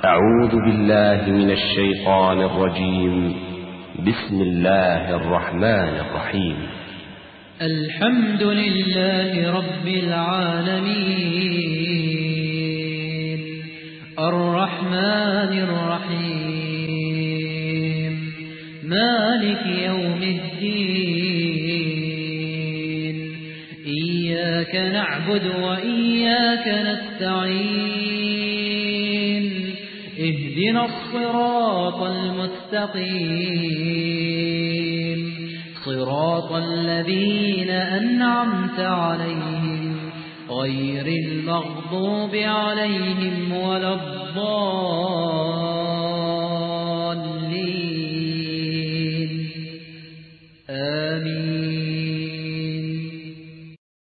أعوذ بالله من الشيطان الرجيم. بسم الله الرحمن الرحيم. الحمد لله رب العالمين الرحمن الرحيم مالك يوم الدين إياك نعبد وإياك نستعين اهدنا الصراط المستقيم صراط الذين أنعمت عليهم غير المغضوب عليهم ولا الضالين.